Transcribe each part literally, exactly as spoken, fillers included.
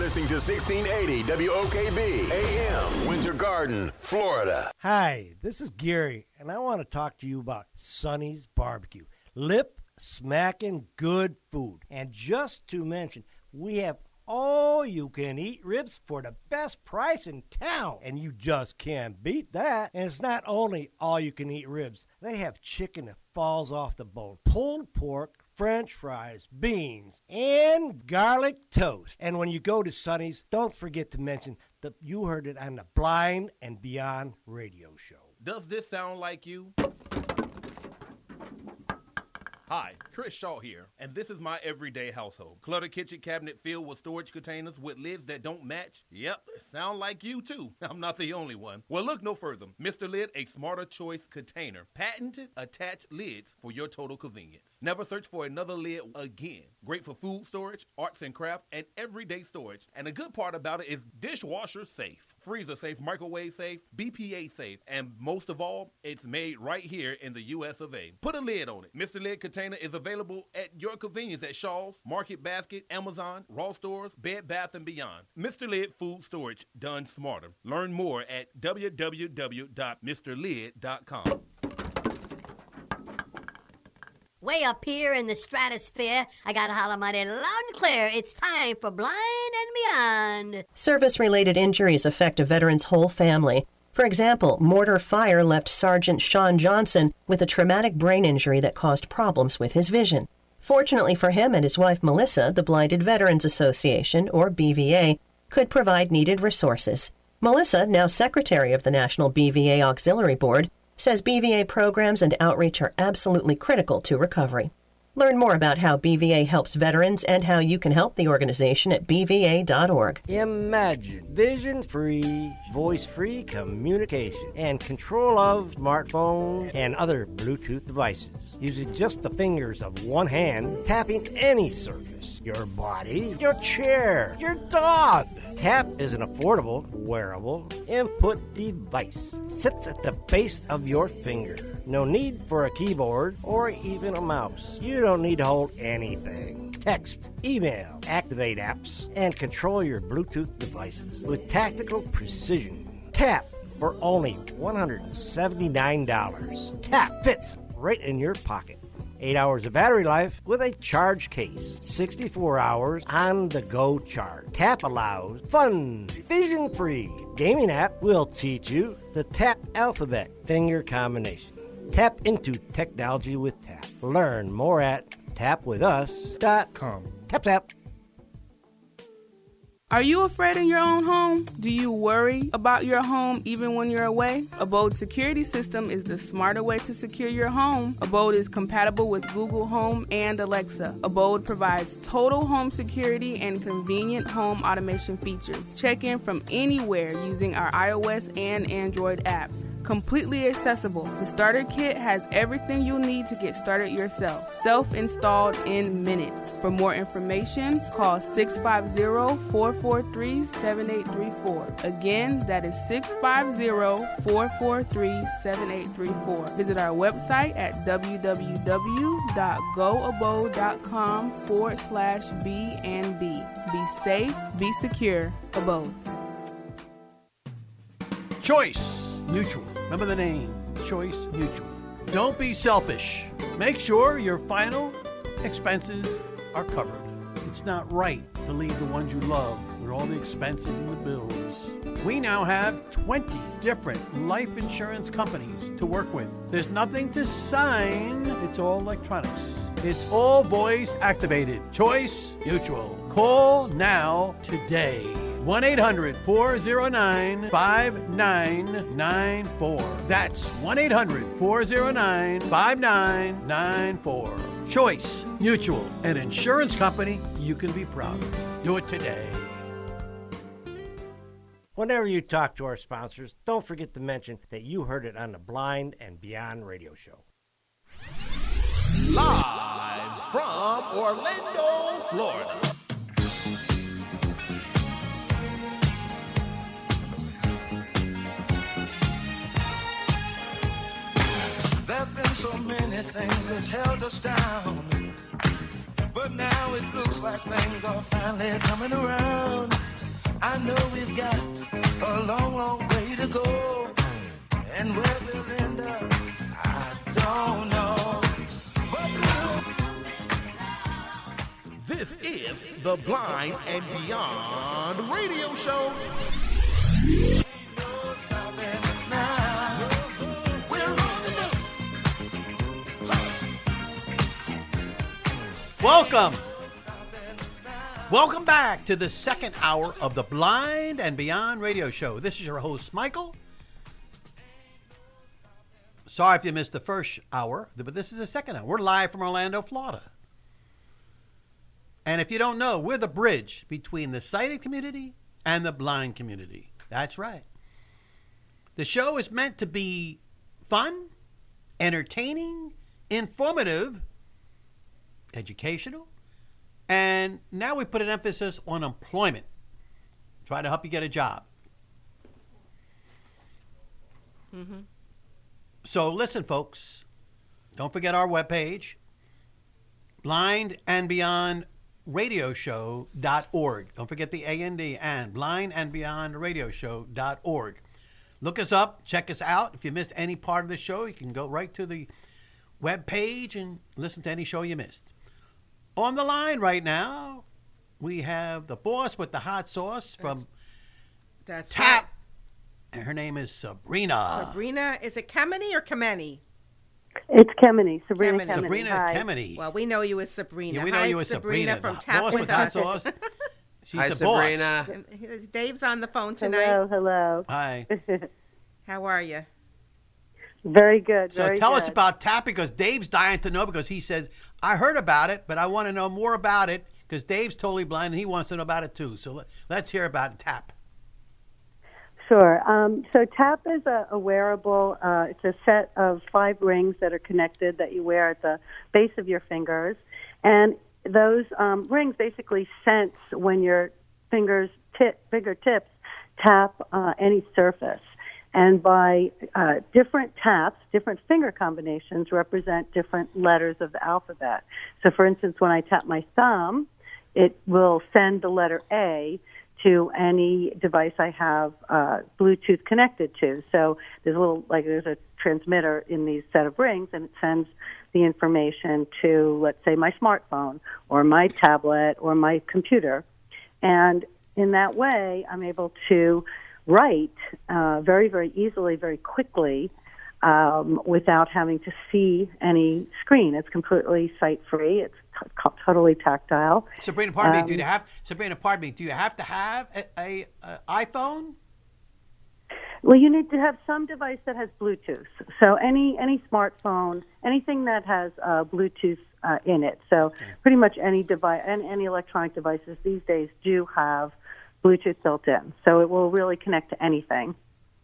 listening to sixteen eighty W O K B A M, Winter Garden, Florida. Hi, this is Gary, and I want to talk to you about Sonny's Barbecue. Lip smacking good food. And just to mention, we have all-you-can-eat ribs for the best price in town. And you just can't beat that. And it's not only all-you-can-eat ribs. They have chicken that falls off the bone, pulled pork, French fries, beans, and garlic toast. And when you go to Sonny's, don't forget to mention that you heard it on the Blind and Beyond radio show. Does this sound like you? Hi, Chris Shaw here, and this is my everyday household. Cluttered kitchen cabinet filled with storage containers with lids that don't match? Yep, sound like you too. I'm not the only one. Well, look no further. Mister Lid, a smarter choice container. Patented attached lids for your total convenience. Never search for another lid again. Great for food storage, arts and craft, and everyday storage. And the good part about it is dishwasher safe, freezer safe, microwave safe, B P A safe, and most of all, it's made right here in the U S of A. Put a lid on it. Mister Lid container is available at your convenience at Shaw's, Market Basket, Amazon, Ross Stores, Bed Bath and Beyond. Mister Lid Food Storage, done smarter. Learn more at w w w dot mister lid dot com. Way up here in the stratosphere, I gotta holler mighty loud and clear. It's time for Blind and Beyond. Service-related injuries affect a veteran's whole family. For example, mortar fire left Sergeant Sean Johnson with a traumatic brain injury that caused problems with his vision. Fortunately for him and his wife Melissa, the Blinded Veterans Association, or B V A, could provide needed resources. Melissa, now secretary of the National B V A Auxiliary Board, says B V A programs and outreach are absolutely critical to recovery. Learn more about how B V A helps veterans and how you can help the organization at b v a dot org. Imagine vision-free, voice-free communication and control of smartphones and other Bluetooth devices. Using just the fingers of one hand, tapping any surface. Your body, your chair, your dog. Tap is an affordable, wearable input device. Sits at the base of your finger. No need for a keyboard or even a mouse. You don't need to hold anything. Text, email, activate apps, and control your Bluetooth devices with tactical precision. Tap for only one hundred seventy-nine dollars. Tap fits right in your pocket. Eight hours of battery life with a charge case. sixty-four hours on-the-go charge. Tap allows fun, vision-free gaming app will teach you the Tap alphabet finger combination. Tap into technology with Tap. Learn more at tap with us dot com. Tap, tap. Are you afraid in your own home? Do you worry about your home even when you're away? Abode Security System is the smarter way to secure your home. Abode is compatible with Google Home and Alexa. Abode provides total home security and convenient home automation features. Check in from anywhere using our iOS and Android apps. Completely accessible. The starter kit has everything you'll need to get started yourself. Self-installed in minutes. For more information, call six five zero, four four three, seven eight three four. Again, that is six five zero, four four three, seven eight three four. Visit our website at w w w dot go abode dot com forward slash B and B. Be safe, be secure, Abode. Choice Mutual. Remember the name, Choice Mutual. Don't be selfish. Make sure your final expenses are covered. It's not right to leave the ones you love with all the expenses and the bills. We now have twenty different life insurance companies to work with. There's nothing to sign. It's all electronics. It's all voice activated. Choice Mutual. Call now today. one eight hundred, four oh nine, five nine nine four. That's one eight hundred, four oh nine, five nine nine four. Choice Mutual, an insurance company you can be proud of. Do it today. Whenever you talk to our sponsors, don't forget to mention that you heard it on the Blind and Beyond radio show. Live from Orlando, Florida. There's been so many things that's held us down, but now it looks like things are finally coming around. This is the Blind and Beyond Radio Show. Welcome. Welcome back to the second hour of the Blind and Beyond Radio Show. This is your host, Michael. Sorry if you missed the first hour, but this is the second hour. We're live from Orlando, Florida. And if you don't know, we're the bridge between the sighted community and the blind community. That's right. The show is meant to be fun, entertaining, informative, educational, and now we put an emphasis on employment. Try to help you get a job. Mm-hmm. So listen, folks, don't forget our webpage, blind and beyond radio show dot org. Don't forget the A and D and blind and beyond radio show dot org. Look us up, check us out. If you missed any part of the show, you can go right to the webpage and listen to any show you missed. On the line right now, we have the boss with the hot sauce from That's, that's Tap. right. And her name is Sabrina. Sabrina, is it Kemeny or Kemeny? It's Kemeny, Sabrina Kemeny. Kemeny. Sabrina Hi. Kemeny. Well, we know you as Sabrina. Yeah, we know Hi, you as Sabrina, Sabrina, from the Tap boss with with hot Us. sauce. She's Hi, the Sabrina. boss. Dave's on the phone tonight. Hello, hello. Hi. How are you? Very good. So very tell good. us about Tap, because Dave's dying to know, because he says, I heard about it, but I want to know more about it, because Dave's totally blind and he wants to know about it too. So let, let's hear about Tap. Sure. Um, so Tap is a, a wearable. Uh, it's a set of five rings that are connected that you wear at the base of your fingers, and those um, rings basically sense when your fingers tip, fingertips tap uh, any surface. And by uh, different taps, different finger combinations represent different letters of the alphabet. So, for instance, when I tap my thumb, it will send the letter A to any device I have uh, Bluetooth connected to. So there's a little, like there's a transmitter in these set of rings, and it sends the information to, let's say, my smartphone or my tablet or my computer. And in that way, I'm able to write uh, very, very easily, very quickly, um, without having to see any screen. It's completely sight-free. It's t- totally tactile. Sabrina, pardon Um, me. Do you have Sabrina? Pardon me. Do you have to have a, a, a iPhone? Well, you need to have some device that has Bluetooth. So any any smartphone, anything that has uh, Bluetooth uh, in it. So okay. pretty much any device, any, any electronic devices these days do have Bluetooth built in. So it will really connect to anything.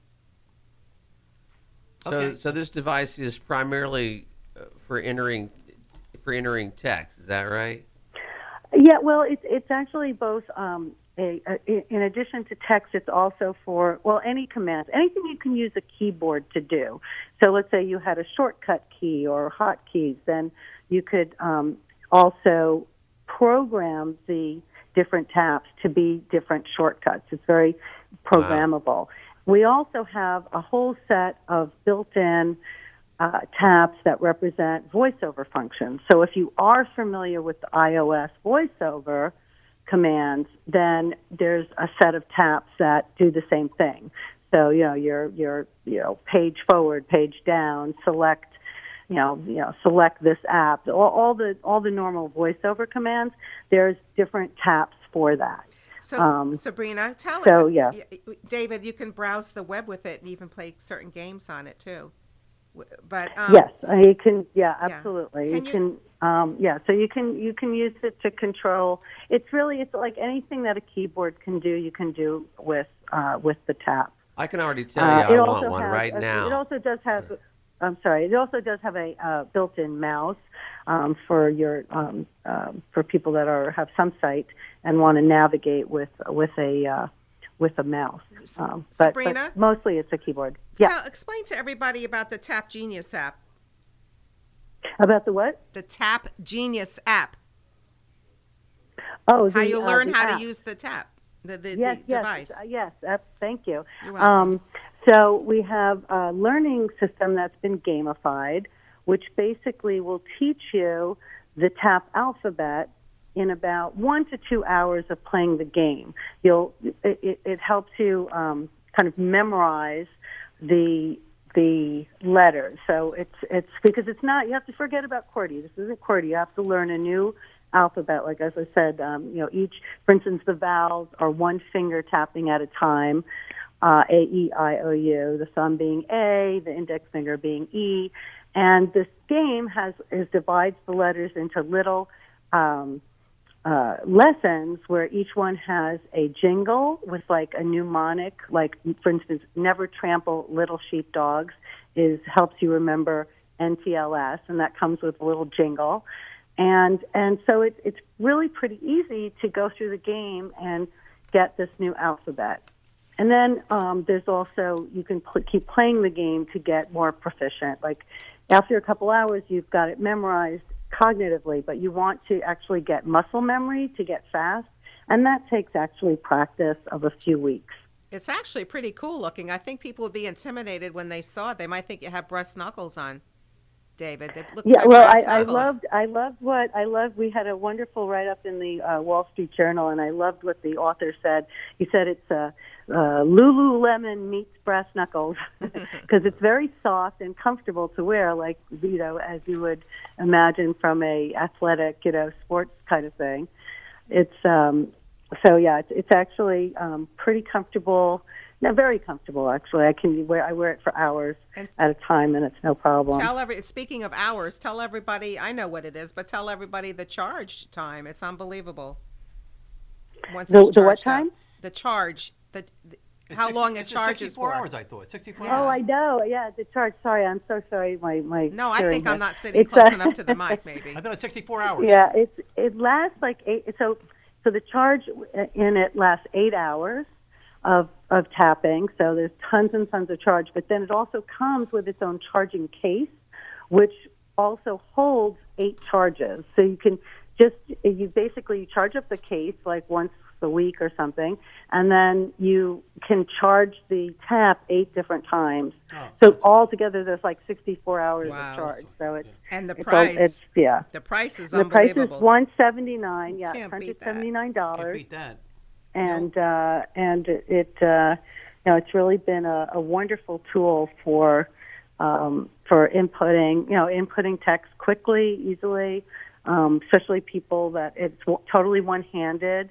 So, Okay. so this device is primarily uh, for entering for entering text. Is that right? Yeah, well, it's it's actually both. Um, a, a, in addition to text, it's also for well any commands, anything you can use a keyboard to do. So let's say you had a shortcut key or hotkeys, then you could um, also program the different taps to be different shortcuts. It's very programmable. Wow. We also have a whole set of built-in uh, taps that represent voiceover functions. So if you are familiar with the iOS voiceover commands, then there's a set of taps that do the same thing. So, you know, your your you know, page forward, page down, select, you know, you know, select this app. All, all the all the normal voiceover commands, there's different taps for that. So, Um, Sabrina, tell so, it. yeah. David, you can browse the web with it and even play certain games on it too. W- But um, yes, uh, you can. Yeah, absolutely. Can you you- can. Um, yeah, so you can you can use it to control. It's really it's like anything that a keyboard can do. You can do with uh, with the tap. I can already tell Uh, you it I also want one has right a- now. It also does have. I'm sorry. It also does have a uh, built-in mouse um, for your um, um, for people that are have some sight and want to navigate with with a uh, with a mouse. Um, but, Sabrina? but mostly it's a keyboard. Yeah. tell, explain to everybody about the Tap Genius app. About the what? The Tap Genius app. Oh, How the, you uh, learn the how app. to use the tap, the, the, yes, the yes, device. uh, yes, uh, thank you. You're welcome. Um, so we have a learning system that's been gamified, which basically will teach you the tap alphabet in about one to two hours of playing the game. You'll it, it, it helps you um, kind of memorize the the letters. So it's it's because it's not, you have to forget about QWERTY. This isn't QWERTY. You have to learn a new alphabet. Like as I said, um, you know, each, for instance, the vowels are one finger tapping at a time. Uh, A, E, I, O, U. The thumb being A, the index finger being E, and this game has is divides the letters into little um, uh, lessons where each one has a jingle with like a mnemonic. Like for instance, never trample little sheepdogs is helps you remember N T L S, and that comes with a little jingle. And and so it, it's really pretty easy to go through the game and get this new alphabet. And then um, there's also, you can pl- keep playing the game to get more proficient. Like after a couple hours, you've got it memorized cognitively, but you want to actually get muscle memory to get fast, and that takes actually practice of a few weeks. It's actually pretty cool looking. I think people would be intimidated when they saw it. They might think you have breast knuckles on, David. They look Yeah, like well, brass I, I knuckles. loved, I loved what I loved. We had a wonderful write-up in the uh, Wall Street Journal, and I loved what the author said. He said it's uh, uh, Lululemon meets brass knuckles because it's very soft and comfortable to wear, like you know, as you would imagine from a athletic, you know, sports kind of thing. It's um, so yeah, it's, it's actually um, pretty comfortable. No, very comfortable, actually. I can wear I wear it for hours And at a time, and it's no problem. Tell every. Speaking of hours, tell everybody. I know what it is, but tell everybody the charge time. It's unbelievable. Once The- it's the what charged up. time? The charge. The, the It's how six- long it it's charges sixty-four for. hours, I thought. sixty-four Yeah. Oh, hours. I know. Yeah, the charge. Sorry, I'm so sorry. My my. No, I hearing think I'm here. not sitting It's, close uh, enough to the mic. Maybe. I thought it's sixty-four hours. Yeah, it's it lasts like eight. So so the charge in it lasts eight hours of of tapping. So there's tons and tons of charge, but then it also comes with its own charging case, which also holds eight charges. So you can just you basically charge up the case like once a week or something, and then you can charge the tap eight different times. Oh, so altogether, there's like sixty-four hours Wow. of charge. So it's And the it's all- price. it's yeah. The price is The price unbelievable. is one seventy nine. Yeah, Can't one beat hundred that. seventy nine Can't dollars. beat that. And uh, and it uh, you know it's really been a, a wonderful tool for um, for inputting you know inputting text quickly, easily, um, especially people that it's w- totally one handed.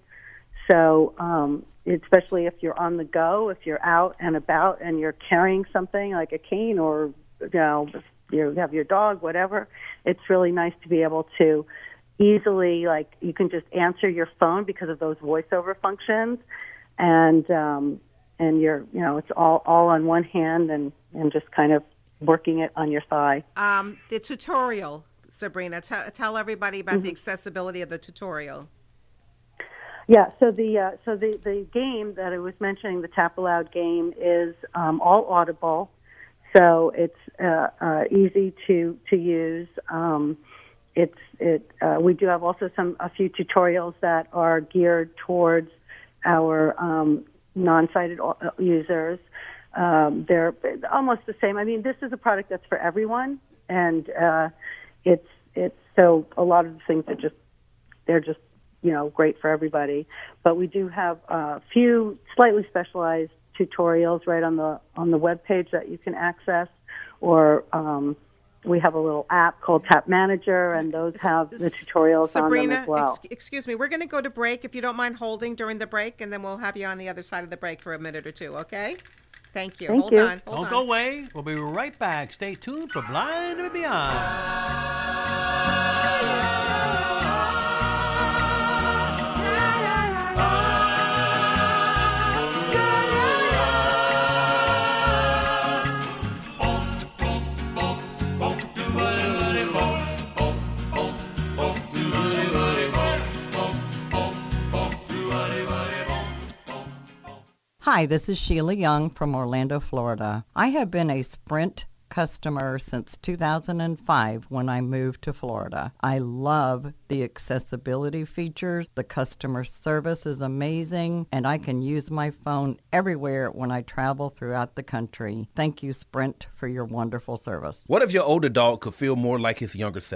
So um, especially if you're on the go, if you're out and about and you're carrying something like a cane or you know you have your dog, whatever, it's really nice to be able to easily, like you can just answer your phone because of those voiceover functions, and um, and you're you know it's all all on one hand and and just kind of working it on your thigh. Um, the tutorial, Sabrina. T- tell everybody about Mm-hmm. the accessibility of the tutorial. Yeah, so the uh, so the, the game that I was mentioning, the Tap Aloud game, is um, all audible, so it's uh, uh, easy to to use. Um, it's it. Uh, we do have also some a few tutorials that are geared towards our um, non-sighted users. Um, they're almost the same. I mean, this is a product that's for everyone, and uh, it's it's so a lot of the things are just they're just. you know, great for everybody. But we do have a few slightly specialized tutorials right on the on the web page that you can access, or um, we have a little app called Tap Manager, and those have the tutorials Sabrina, on them as well. ex- excuse me. We're going to go to break. If you don't mind holding during the break, and then we'll have you on the other side of the break for a minute or two, okay? Thank you. Thank hold you. on. Hold Don't on. go away. We'll be right back. Stay tuned for Blind and Beyond. Hi, this is Sheila Young from Orlando, Florida. I have been a Sprint customer since two thousand five when I moved to Florida. I love the accessibility features. The customer service is amazing, and I can use my phone everywhere when I travel throughout the country. Thank you, Sprint, for your wonderful service. What if your older dog could feel more like his younger self?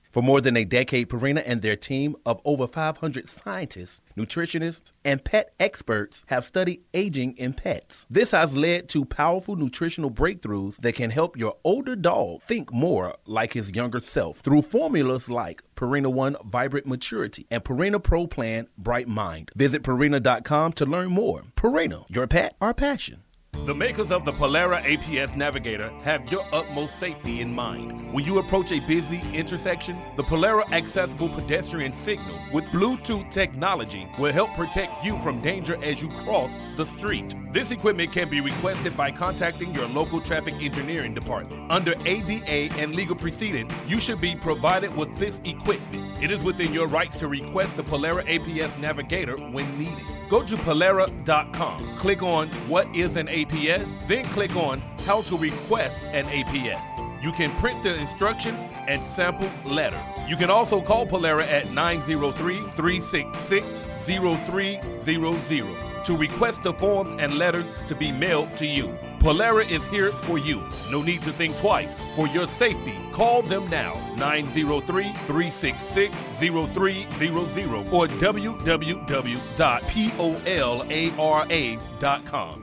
For more than a decade, Purina and their team of over five hundred scientists, nutritionists, and pet experts have studied aging in pets. This has led to powerful nutritional breakthroughs that can help your older dog think more like his younger self through formulas like Purina One Vibrant Maturity and Purina Pro Plan Bright Mind. Visit Purina dot com to learn more. Purina, your pet, our passion. The makers of the Polera A P S Navigator have your utmost safety in mind. When you approach a busy intersection, the Polera Accessible Pedestrian Signal with Bluetooth technology will help protect you from danger as you cross the street. This equipment can be requested by contacting your local traffic engineering department. Under A D A and legal proceedings, you should be provided with this equipment. It is within your rights to request the Polera A P S Navigator when needed. Go to Polera dot com, click on What is an A P S, then click on How to request an A P S. You can print the instructions and sample letter. You can also call Polera at nine zero three, three six six, zero three zero zero to request the forms and letters to be mailed to you. Polera is here for you. No need to think twice. For your safety, call them now, nine zero three, three six six, zero three zero zero or w w w dot polara dot com.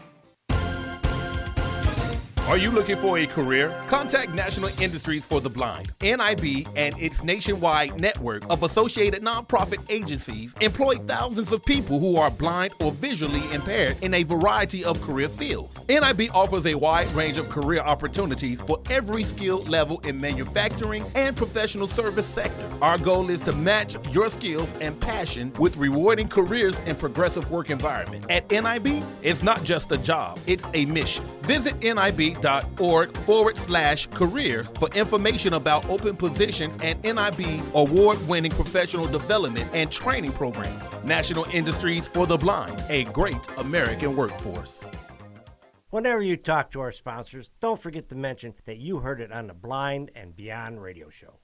Are you looking for a career? Contact National Industries for the Blind. N I B and its nationwide network of associated nonprofit agencies employ thousands of people who are blind or visually impaired in a variety of career fields. N I B offers a wide range of career opportunities for every skill level in manufacturing and professional service sector. Our goal is to match your skills and passion with rewarding careers and progressive work environment. At N I B, it's not just a job, it's a mission. Visit N I B dot org forward slash careers for information about open positions and N I B's award-winning professional development and training programs. National Industries for the Blind, a great American workforce. Whenever you talk to our sponsors, don't forget to mention that you heard it on the Blind and Beyond radio show.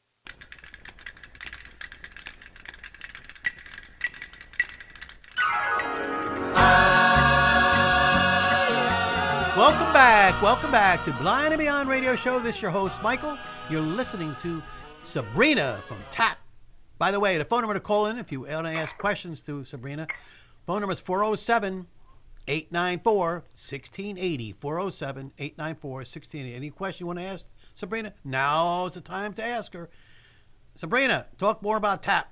Welcome back. Welcome back to Blind and Beyond Radio Show. This is your host, Michael. You're listening to Sabrina from TAP. By the way, the phone number to call in if you want to ask questions to Sabrina, phone number is four oh seven, eight nine four, one six eight oh, four oh seven, eight nine four, one six eight oh. Any question you want to ask Sabrina? Now's the time to ask her. Sabrina, talk more about TAP.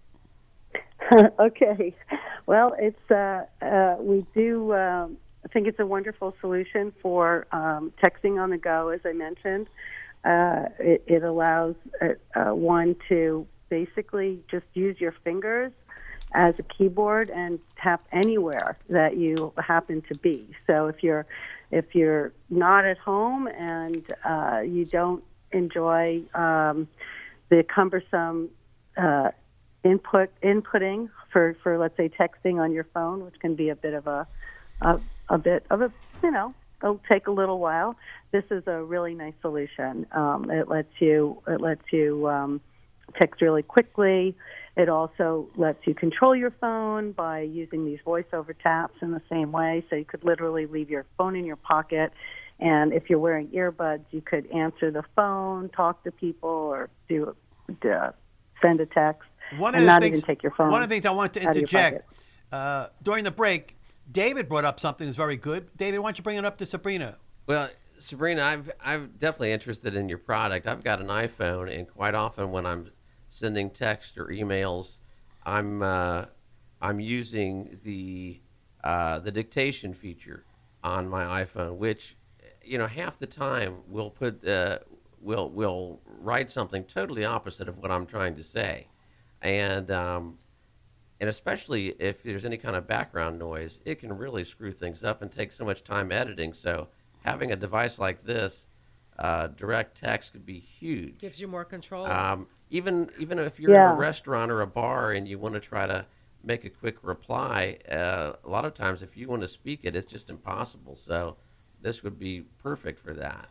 Okay. Well, it's uh, uh, we do... Um, I think it's a wonderful solution for um, texting on the go, as I mentioned. Uh, it, it allows uh, one to basically just use your fingers as a keyboard and tap anywhere that you happen to be. So if you're if you're not at home and uh, you don't enjoy um, the cumbersome uh, input inputting for, for let's say texting on your phone, which can be a bit of a a, a bit of a, you know, it'll take a little while. This is a really nice solution. Um, it lets you, it lets you um, text really quickly. It also lets you control your phone by using these voice-over taps in the same way. So you could literally leave your phone in your pocket, and if you're wearing earbuds, you could answer the phone, talk to people, or do uh, send a text, One and of the not things, even take your phone. One of the things I wanted to out of your interject pocket. uh, during the break, David brought up something that's very good. David, why don't you bring it up to Sabrina? Well, Sabrina, I've, I'm definitely interested in your product. I've got an iPhone, and quite often when I'm sending text or emails, I'm uh, I'm using the uh, the dictation feature on my iPhone, which, you know, half the time will put uh, will will write something totally opposite of what I'm trying to say, and um, and especially if there's any kind of background noise, it can really screw things up and take so much time editing. So having a device like this, uh, direct text, could be huge. Gives you more control. Um, even even if you're Yeah. in a restaurant or a bar and you want to try to make a quick reply, uh, a lot of times if you want to speak it, it's just impossible. So this would be perfect for that.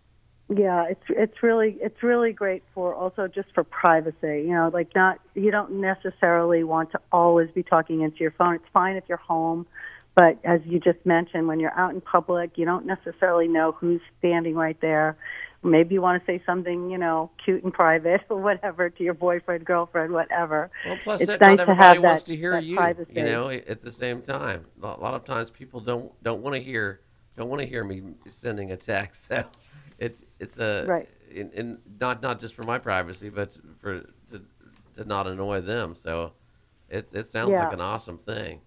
Yeah, it's it's really it's really great for also just for privacy. You know, like not you don't necessarily want to always be talking into your phone. It's fine if you're home, But as you just mentioned, when you're out in public, you don't necessarily know who's standing right there. Maybe you want to say something, you know, cute and private or whatever to your boyfriend, girlfriend, whatever. Well, plus it's that, nice not to everybody have wants that, to hear that you, privacy. you know, at the same time. A lot of times people don't don't want to hear don't want to hear me sending a text. So it's it's a right. in, in not not just for my privacy, but for to to not annoy them. So it it sounds Yeah. like an awesome thing.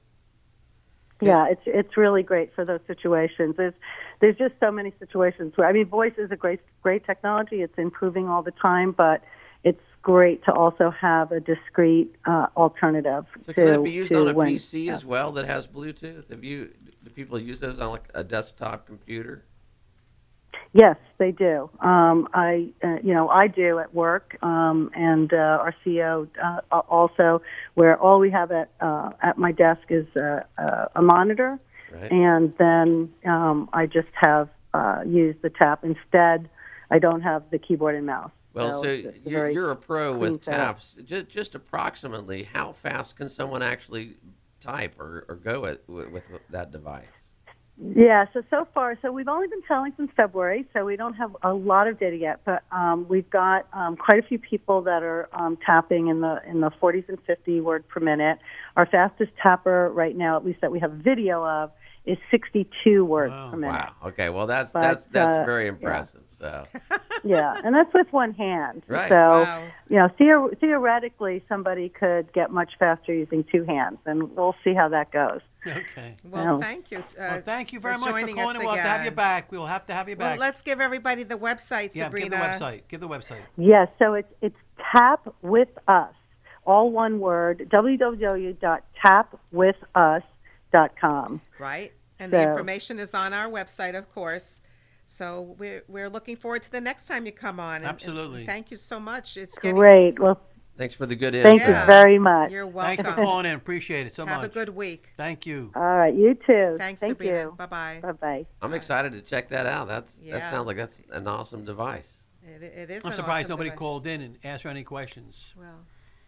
Yeah, it's it's really great for those situations. There's there's just so many situations where I mean, voice is a great great technology. It's improving all the time, but it's great to also have a discrete uh, alternative. So to, can that be used to on a when, P C as well that has Bluetooth? Have you do people use those on like a desktop computer? Yes, they do. Um, I, uh, you know, I do at work, um, and uh, our C E O uh, also, where all we have at uh, at my desk is uh, uh, a monitor, right. and then um, I just have uh, used the tap instead. I don't have the keyboard and mouse. Well, so, it's a you're, very you're a pro clean with setup. taps. Just, just approximately, how fast can someone actually type or, or go at, with, with that device? Yeah, so so far, so we've only been selling since February, so we don't have a lot of data yet. But um, we've got um, quite a few people that are um, tapping in the in the forties and fifty word per minute. Our fastest tapper right now, at least that we have video of, is sixty-two words Wow. per minute. Wow. Okay. Well, that's But, that's that's uh, very yeah. impressive. So. Yeah, and that's with one hand. Right. So, Wow. you know, theor- theoretically, somebody could get much faster using two hands, and we'll see how that goes. Okay. Well, No. thank you. Uh, Well, thank you very for much for joining calling. us We'll have to have you again. back. We'll have to have you Well, back. let's give everybody the website, yeah, Sabrina. give the website. Give the website. Yes, so it's it's Tap With Us, all one word, w w w dot tap with us dot com. Right, and the So- information is on our website, of course. So we're we're looking forward to the next time you come on. And- and Absolutely. thank you so much. It's getting, Great. Well, Thanks for the good thank info. you very much. You're welcome. Thanks for calling in. Appreciate it so Have much. a good week. Thank you. All right, you too. Thanks, Thank Sabrina. you. Bye bye. Bye bye. I'm excited to check that out. That's that Yeah. sounds like that's an awesome device. It, it is. I'm an surprised awesome nobody device. called in and asked her any questions. Well,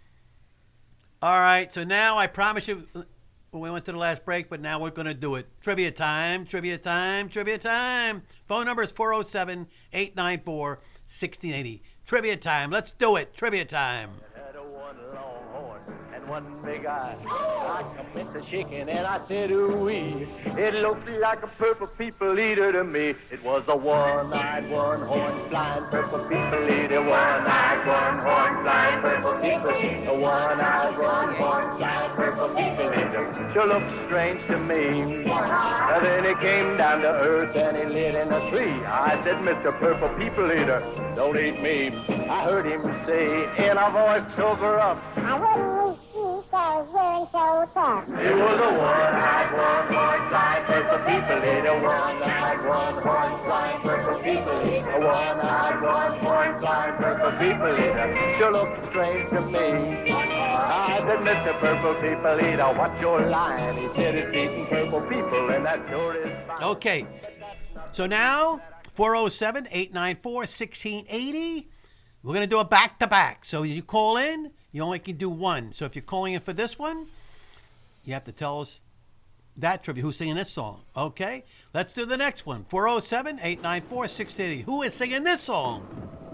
All right, so now I promise you, uh, we went to the last break, but now we're going to do it. Trivia time, trivia time, trivia time. Phone number is four oh seven, eight nine four, one six eight zero. Trivia time. Let's do it. Trivia time. Had a one long horn and one big eye. I commenced a shaking and I said, ooh-wee. It looked like a purple people eater to me. It was a one-eyed, one-horn, flying purple people eater. One-eyed, one-horn, flying purple people eater. A one-eyed, one-horn, flying purple people eater. Sure looked strange to me. And then he came down to earth and he lit in a tree. I said, Mister Purple People Eater, don't eat me. I heard him say in a voice so gruff, I wouldn't wish you guys wearing so tough. it was a one-eyed, one-horn, flying purple people eater. One-eyed, one-horn, flying purple people eater. A one-eyed, one-horn, flying purple people eater. Sure looked strange to me. I said, Mister Purple People Eater, what's your line? He said, it's eating purple people, and that sure is fine. Okay, so now four oh seven, eight nine four, one six eight zero. We're going to do a back-to-back. So you call in, you only can do one. So if you're calling in for this one, you have to tell us that trivia, who's singing this song. Okay, let's do the next one. four oh seven, eight nine four, one six eight zero. Who is singing this song?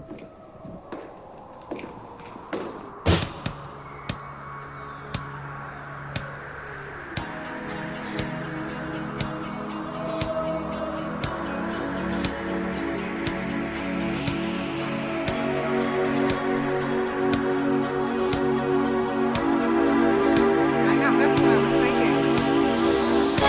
I know that's what I was thinking.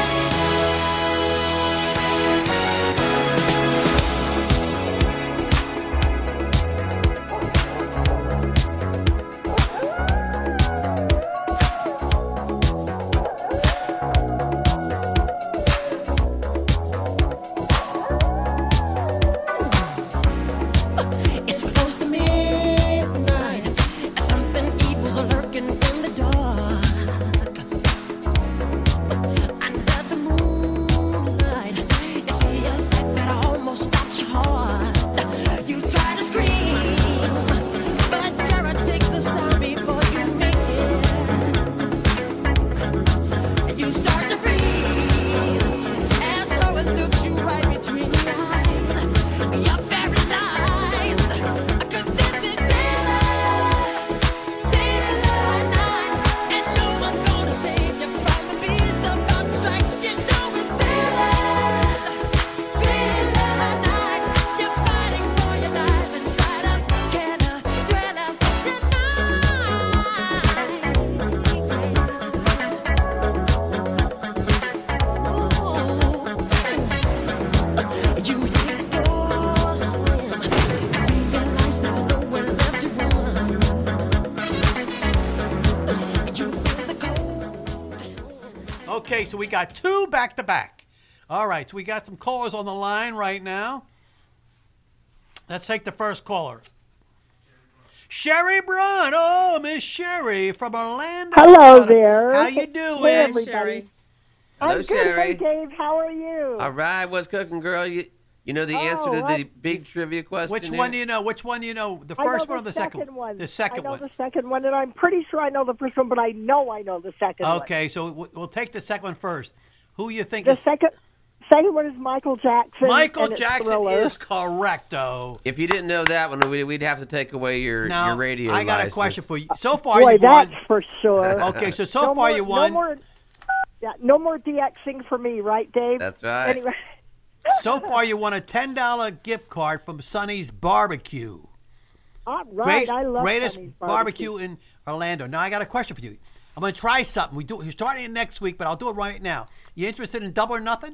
so we got two back to back. All right, so we got some callers on the line right now. Let's take the first caller. Sherry Brun. Oh, Miss Sherry from Orlando. Hello there. How you doing? Hey, everybody. Hello, I'm good. Sherry. Hey, Dave. How are you? All right, what's cooking, girl? You you know the answer Oh, to the what- big trivia question? Which here? one do you know? Which one do you know? The I know first one or the second one? The second I know one. the second one, and I'm pretty sure I know the first one, but I know I know the second one. Okay, so we'll we'll take the second one first. Who you think The is second second one is Michael Jackson. Michael and it's Jackson Thriller. is correcto. If you didn't know that one, we- we'd have to take away your, Now, your radio I got a license. question for you. So far, Boy, you that's won. for sure. Okay, so so No far more- you won. No more, yeah, no more DXing for me, right, Dave? That's right. Anyway. So far, you won a ten dollar gift card from Sonny's Barbecue. All right, Great, I love greatest Sonny's barbecue. in Orlando. Now, I got a question for you. I'm going to try something. We do. We're starting it next week, but I'll do it right now. You interested in Double or Nothing?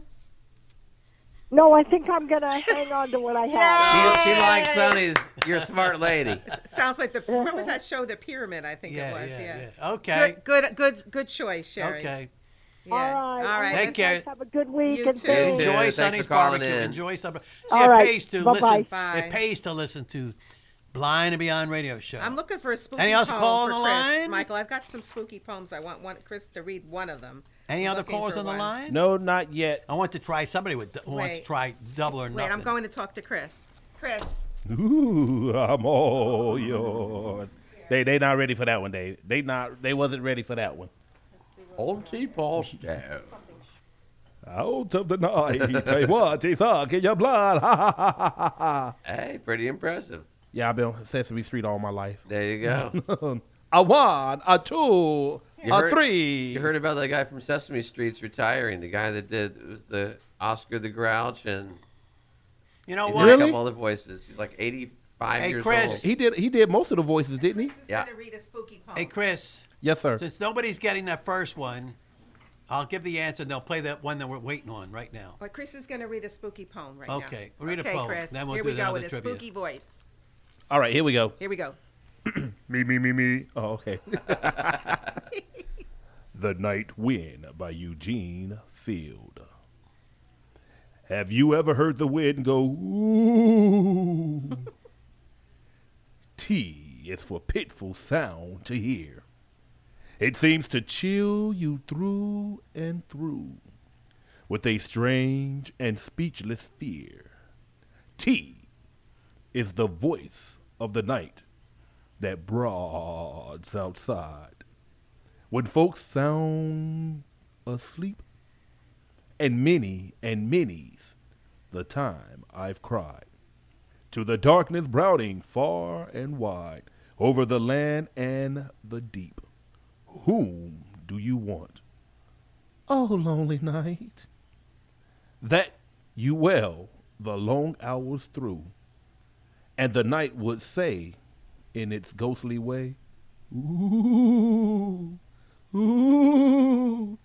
No, I think I'm going to hang on to what I have. She, she likes Sonny's. You're a smart lady. Sounds like the what was that show, The Pyramid? I think Yeah, it was. yeah, Yeah. yeah. Okay. Good, good, good, good choice, Sherry. Okay. Yeah. All right. All right. Take Let's- care. Have a good week. You and too. thanks. You too. Enjoy Thanks Sonny's for calling Barbecue. in. Enjoy some. See, All it right. pays to Bye-bye. listen. Bye. It pays to listen to Blind and Beyond Radio Show. I'm looking for a spooky Any else poem call for on the Chris. line? Michael, I've got some spooky poems. I want one, Chris to read one of them. Any I'm other looking callers for on the one. line? No, not yet. I want to try somebody with who wants to Wait. try Double or Wait, Nothing. I'm going to talk to Chris. Chris. Ooh, I'm all yours. They they not ready for that one. They they not they wasn't ready for that one. Old T-Paul Stab. Out of the night, I want to suck in your blood. Ha ha ha ha ha ha. Hey, pretty impressive. Yeah, I've been on Sesame Street all my life. There you go. A one, a two, You a heard- three. You heard about that guy from Sesame Street's retiring, the guy that did it was the Oscar the Grouch, and You know he what? did a Really? couple other voices. He's like eighty-five Hey, years Chris. old. He did he did most of the voices, didn't he? Chris is Yeah. going to read a spooky poem. Hey, Chris. Yes, sir. Since nobody's getting that first one, I'll give the answer, and they'll play that one that we're waiting on right now. But Chris is going to read a spooky poem right now. Okay, read a okay, poem. Chris. Then we'll Here do we the go other with a trivia. spooky voice. All right, here we go. Here we go. Me, me, me, me. Oh, okay. The Night Wind by Eugene Field. Have you ever heard the wind go, ooh? T is for pitiful sound to hear. It seems to chill you through and through with a strange and speechless fear. T is the voice of the night that broads outside when folks sound asleep, and many and many's the time I've cried to the darkness browning far and wide over the land and the deep. Whom do you want? Oh, lonely night, that you well the long hours through, and the night would say in its ghostly way, ooh, ooh,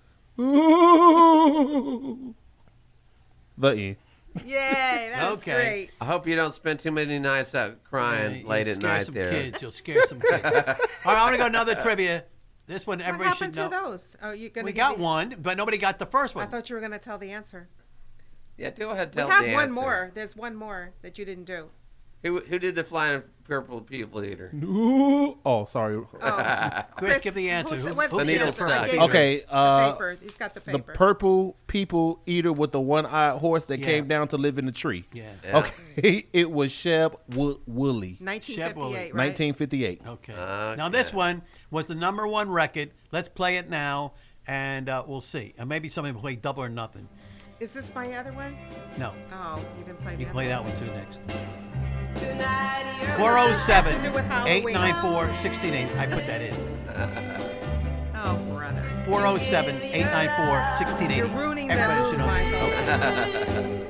ooh. The end. Yay, that was Okay. great. I hope you don't spend too many nights out crying Yeah, you'll late at scare night some there. Kids. You'll scare some kids. All right, I'm going to go another trivia. This one What everybody happened should to know. those? Oh, you going We got one, but nobody got the first I one. thought you were going to tell the answer. Yeah, go ahead. We Tell have the one answer. more. There's one more that you didn't do. Who who did the flying purple people eater? Ooh. Oh, sorry. Oh, Chris, give the answer. who's- Who- what's who the the needle answer? stuck. I gave Okay, you uh, the paper. He's got the The paper. purple people eater with the one-eyed horse that Yeah. came down to live in the tree. Yeah. Yeah. Okay, it was Sheb Wo- Woolley, nineteen Shep Woolley. fifty-eight, right? nineteen fifty-eight. Okay. Okay. Now this one was the number one record. Let's play it now, and uh, we'll see. And maybe somebody will play Double or Nothing. Is this my other one? No, Oh, you didn't play you the can other play that one. one too next. Does four oh this seven, have to do with eight Halloween? nine four, one six eight. I put that in. Oh, brother. four oh seven, eight nine four, one six eight. You're ruining the Everybody move, should know. Michael.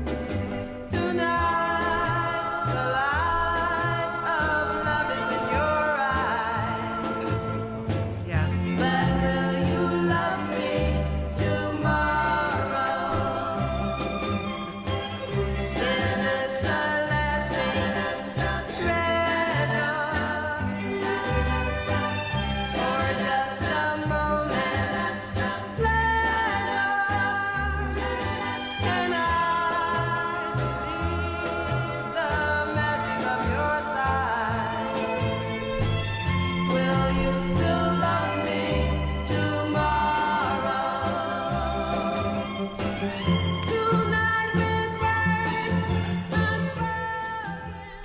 Yeah.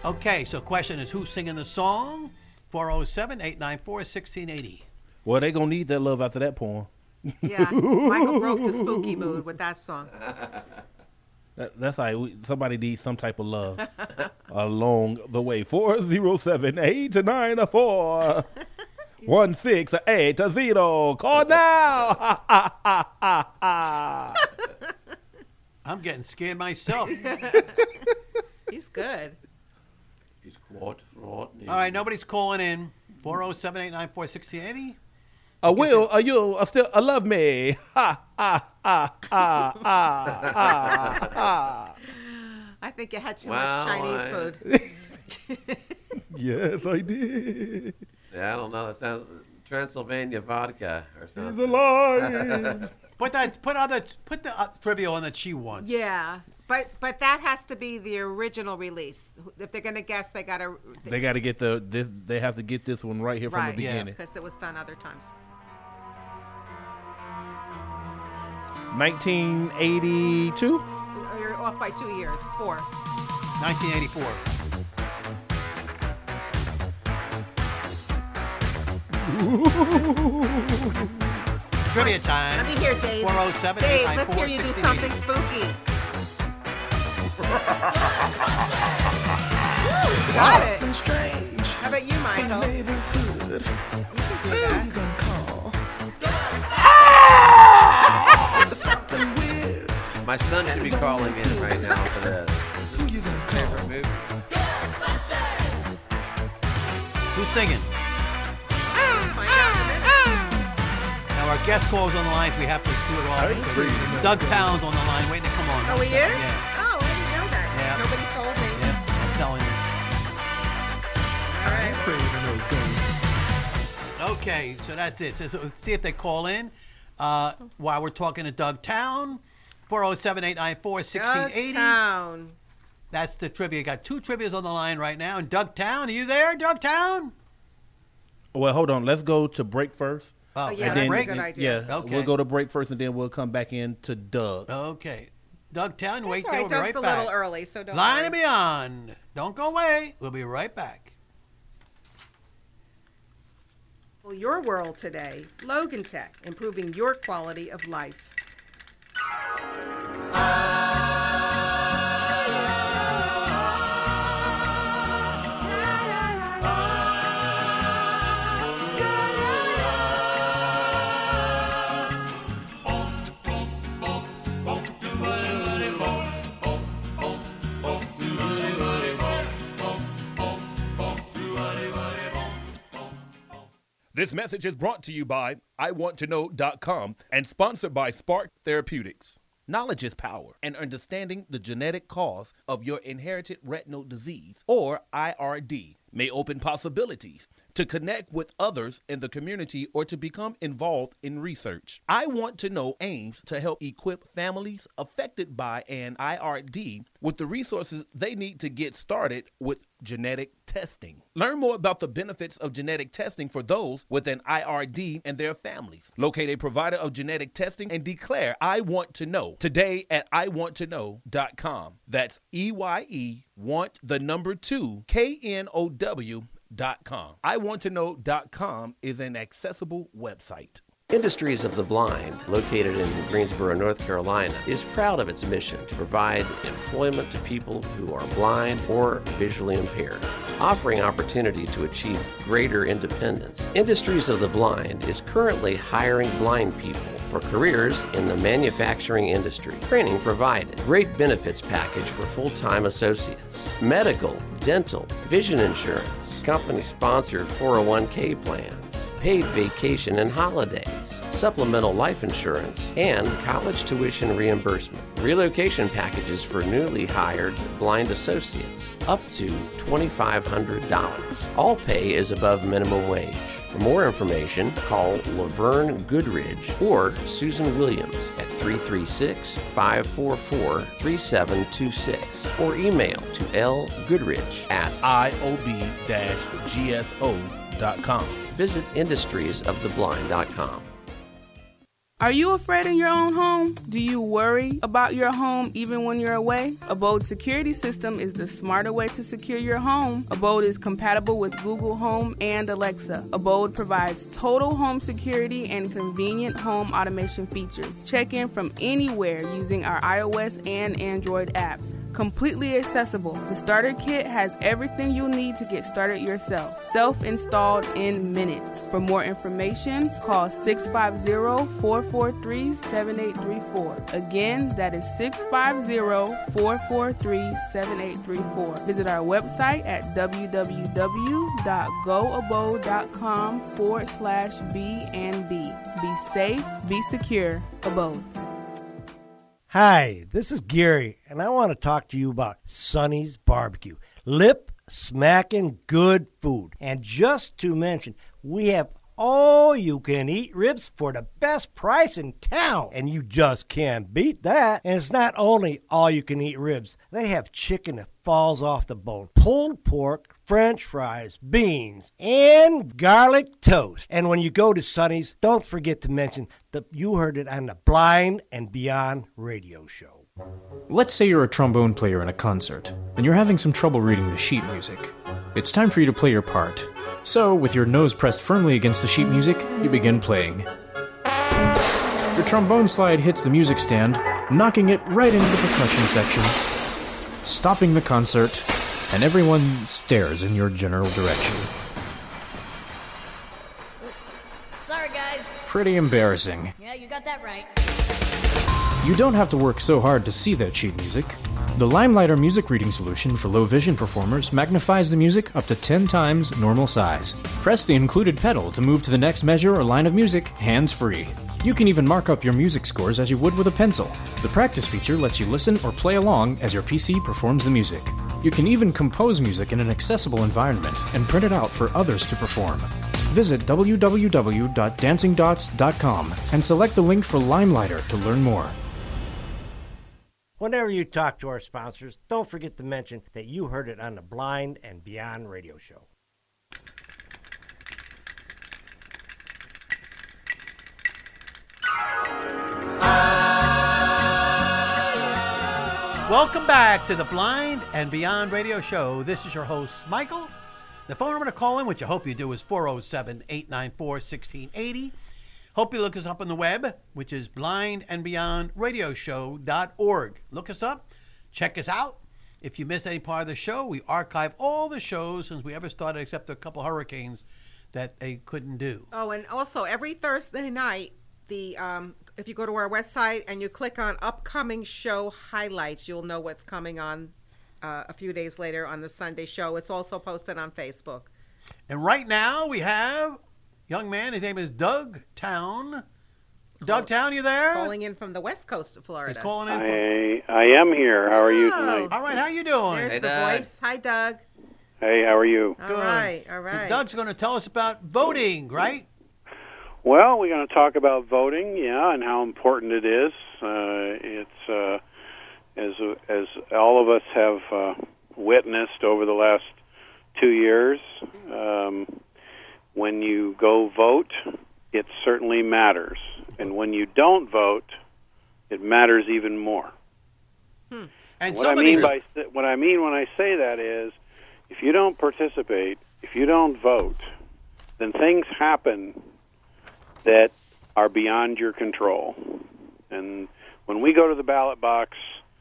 Okay, so question is, who's singing the song? four oh seven, eight nine four, one six eight oh. Well, they going to need that love after that poem. Yeah, Michael broke the spooky mood with that song. That, that's how we, somebody needs some type of love along the way. four oh seven, eight nine four, one six eight oh. Call now. I'm getting scared myself. He's good. He's quite fraud. All right, nobody's calling in. four oh seven, eight nine four, one six eight oh. A will, a you, a still, a love me. Ha, ha, ha, ha, ha, ha, ha. I think you had too Well, much Chinese I- food. Yes, I did. Yeah, I don't know. That sounds Transylvania vodka or something. He's alive. Put that. Put other. Put the uh, trivia on that she wants. Yeah, but but that has to be the original release. If they're gonna guess, they gotta. They got to get the this. They have to get this one right here from right, the beginning. because it was done other times. nineteen eighty-two. You're off by two years. Four. nineteen eighty-four. Trivia time. Let me hear, Dave. four oh seven, Dave, eight nine let's four, hear you do one six eight something oh. spooky. Got it. How about you, Michael? You can do that. My son should be calling in right now for this. Favorite movie? Who's singing? Find out in a minute. Now our guest calls on the line. We have to do it all. because Doug Towns on the line, waiting to come on. Oh, he is? Yeah. Oh, I didn't know that. Yeah. Nobody told me. Yeah, I'm telling you. All right. Okay, so that's it. So, so see if they call in uh, while we're talking to Doug Town. four oh seven, eight nine four, one six eight oh. Town. That's the trivia. Got two trivias on the line right now. And Doug Town, are you there, Doug Town? Well, hold on. Let's go to break first. Oh, Oh, yeah, And that's then- a good idea. Yeah, Okay. we'll go to break first, and then we'll come back in to Doug. Okay. Doug Town, wait That's all there. right. We'll be Doug's right a back. little early, so don't Line worry. and Beyond. Don't go away. We'll be right back. Well, your world today, Logan Tech, improving your quality of life. This message is brought to you by I want to know dot com and sponsored by Spark Therapeutics. Knowledge is power, and understanding the genetic cause of your inherited retinal disease, or I R D, may open possibilities to connect with others in the community or to become involved in research. I Want to Know aims to help equip families affected by an I R D with the resources they need to get started with genetic testing. Learn more about the benefits of genetic testing for those with an I R D and their families. Locate a provider of genetic testing and declare I Want to Know today at I want to know dot com. That's E Y E want the number two K N O W dot com. I want to know dot com is an accessible website. Industries of the Blind, located in Greensboro, North Carolina, is proud of its mission to provide employment to people who are blind or visually impaired, offering opportunity to achieve greater independence. Industries of the Blind is currently hiring blind people for careers in the manufacturing industry. Training provided. Great benefits package for full-time associates. Medical, dental, vision insurance, company-sponsored four oh one k plans, paid vacation and holidays, supplemental life insurance, and college tuition reimbursement. Relocation packages for newly hired blind associates, up to twenty-five hundred dollars. All pay is above minimum wage. For more information, call Laverne Goodridge or Susan Williams at three three six, five four four, three seven two six or email to lgoodridge at I O B G S O dot com. Visit industries of the blind dot com. Are you afraid in your own home? Do you worry about your home even when you're away? Abode Security System is the smarter way to secure your home. Abode is compatible with Google Home and Alexa. Abode provides total home security and convenient home automation features. Check in from anywhere using our iOS and Android apps. Completely accessible. The starter kit has everything you'll need to get started yourself. Self-installed in minutes. For more information, call six five zero, four four three, seven eight three four. Again, that is six five zero, four four three, seven eight three four. Visit our website at www.goabode.com forward slash B and B. Be safe, be secure, Abode. Hi, this is Gary, and I want to talk to you about Sonny's Barbecue. Lip smacking good food. And just to mention, we have all-you-can-eat ribs for the best price in town. And you just can't beat that. And it's not only all-you-can-eat ribs. They have chicken that falls off the bone, pulled pork, French fries, beans, and garlic toast. And when you go to Sonny's, don't forget to mention that you heard it on the Blind and Beyond radio show. Let's say you're a trombone player in a concert, and you're having some trouble reading the sheet music. It's time for you to play your part. So, with your nose pressed firmly against the sheet music, you begin playing. Your trombone slide hits the music stand, knocking it right into the percussion section, stopping the concert, and everyone stares in your general direction. Sorry, guys. Pretty embarrassing. Yeah, you got that right. You don't have to work so hard to see that sheet music. The Limelighter music reading solution for low vision performers magnifies the music up to ten times normal size. Press the included pedal to move to the next measure or line of music hands-free. You can even mark up your music scores as you would with a pencil. The practice feature lets you listen or play along as your P C performs the music. You can even compose music in an accessible environment and print it out for others to perform. Visit w w w dot dancing dots dot com and select the link for Limelighter to learn more. Whenever you talk to our sponsors, don't forget to mention that you heard it on the Blind and Beyond radio show. Welcome back to the Blind and Beyond radio show. This is your host, Michael. The phone number to call in, which I hope you do, is four oh seven, eight nine four, one six eight oh. Hope you look us up on the web, which is blind and beyond radio show dot org. Look us up. Check us out. If you missed any part of the show, we archive all the shows since we ever started, except a couple hurricanes that they couldn't do. Oh, and also every Thursday night, the um, if you go to our website and you click on upcoming show highlights, you'll know what's coming on uh, a few days later on the Sunday show. It's also posted on Facebook. And right now we have young man, his name is Doug Town. Doug Town, you there? Calling in from the west coast of Florida. He's calling in. I, I am here. How are you tonight? All right, how you doing? There's Hey, the Doug. voice. Hi, Doug. Hey, how are you? All Good. right, all right. And Doug's going to tell us about voting, right? Well, we're going to talk about voting, yeah, and how important it is. Uh, it's uh, as as all of us have uh, witnessed over the last two years. Um, when you go vote, it certainly matters, and when you don't vote, it matters even more. Hmm. And what I mean by what I mean when I say that is, if you don't participate, if you don't vote, then things happen that are beyond your control. And when we go to the ballot box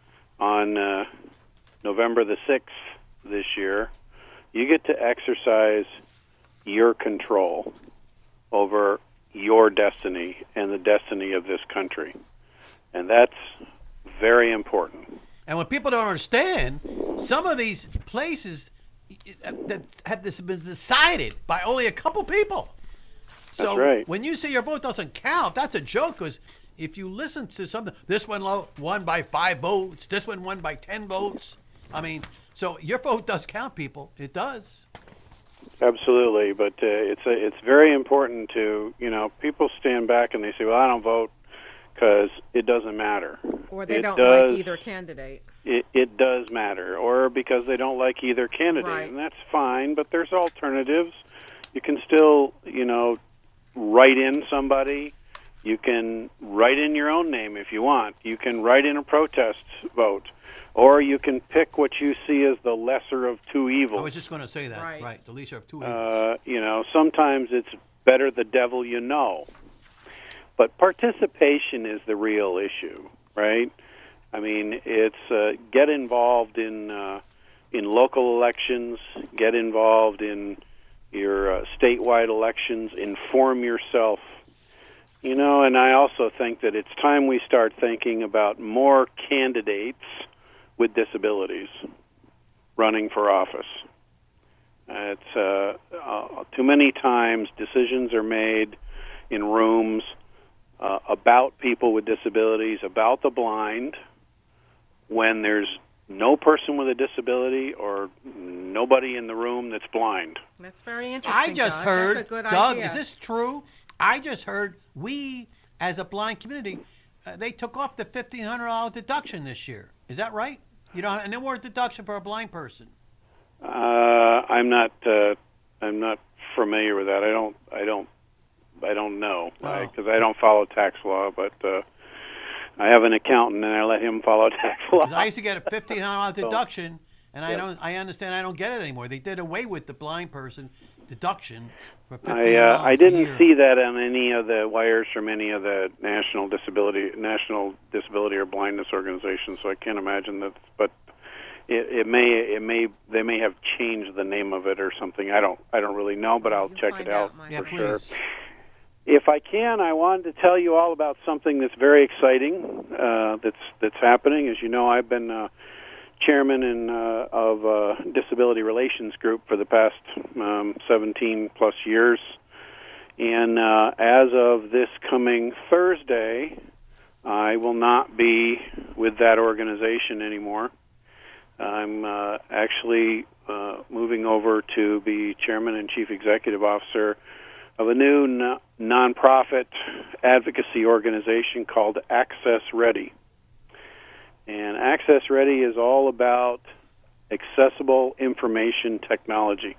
on uh, November the sixth this year, you get to exercise your control over your destiny and the destiny of this country. And that's very important. And what people don't understand, some of these places that have this been decided by only a couple people. So That's right. when you say your vote doesn't count, that's a joke, because if you listen to something, this one lo- won by five votes, this one won by ten votes. I mean, so your vote does count, people. It does. Absolutely, but uh, it's a, it's very important to, you know, people stand back and they say, well, I don't vote because it doesn't matter. Or they it don't does, like either candidate. It, it does matter, or because they don't like either candidate, Right. and that's fine, but there's alternatives. You can still, you know, write in somebody. You can write in your own name if you want. You can write in a protest vote. Or you can pick what you see as the lesser of two evils. I was just going to say that. Right. right. The lesser of two evils. Uh, you know, sometimes it's better the devil you know. But participation is the real issue, right? I mean, it's uh, get involved in uh, in local elections, get involved in your uh, statewide elections, inform yourself. You know, and I also think that it's time we start thinking about more candidates with disabilities running for office. Uh, it's uh, uh, too many times decisions are made in rooms uh, about people with disabilities, about the blind, when there's no person with a disability or nobody in the room that's blind. That's very interesting. I just Doug. heard, That's a good Doug, idea. is this true? I just heard we, as a blind community, uh, they took off the fifteen hundred dollars deduction this year. Is that right? You know, and no more deduction for a blind person. Uh, I'm not. Uh, I'm not familiar with that. I don't. I don't. I don't know because Oh. I don't follow tax law. But uh, I have an accountant, and I let him follow tax law. 'Cause I used to get a fifteen hundred dollars So, deduction, and I yeah. don't. I understand I don't get it anymore. They did away with the blind person deduction for fifteen I hundred uh, dollars I a didn't year. see that on any of the wires from any of the national disability national disability or blindness organizations. So I can't imagine that. But it, it may it may they may have changed the name of it or something. I don't I don't really know, but I'll check it out, Yeah, for sure. please. If I can, I wanted to tell you all about something that's very exciting uh, that's that's happening. As you know, I've been uh, chairman in, uh, of uh, Disability Relations Group for the past um, seventeen plus years, and uh, as of this coming Thursday, I will not be with that organization anymore. I'm uh, actually uh, moving over to be chairman and chief executive officer of a new non- nonprofit advocacy organization called Access Ready. And Access Ready is all about accessible information technology.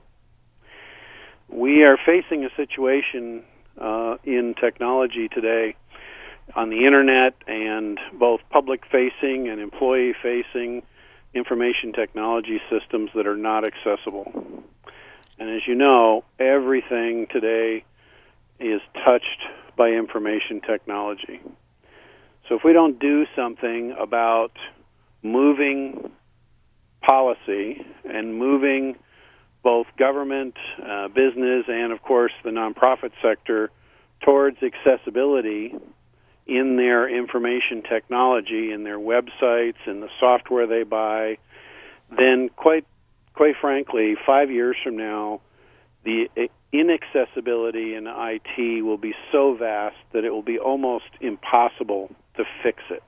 We are facing a situation uh, in technology today on the internet and both public-facing and employee-facing information technology systems that are not accessible. And as you know, everything today is touched by information technology. So if we don't do something about moving policy and moving both government, uh, business, and of course the nonprofit sector towards accessibility in their information technology, in their websites, in the software they buy, then quite quite frankly, five years from now, the inaccessibility in I T will be so vast that it will be almost impossible to fix it.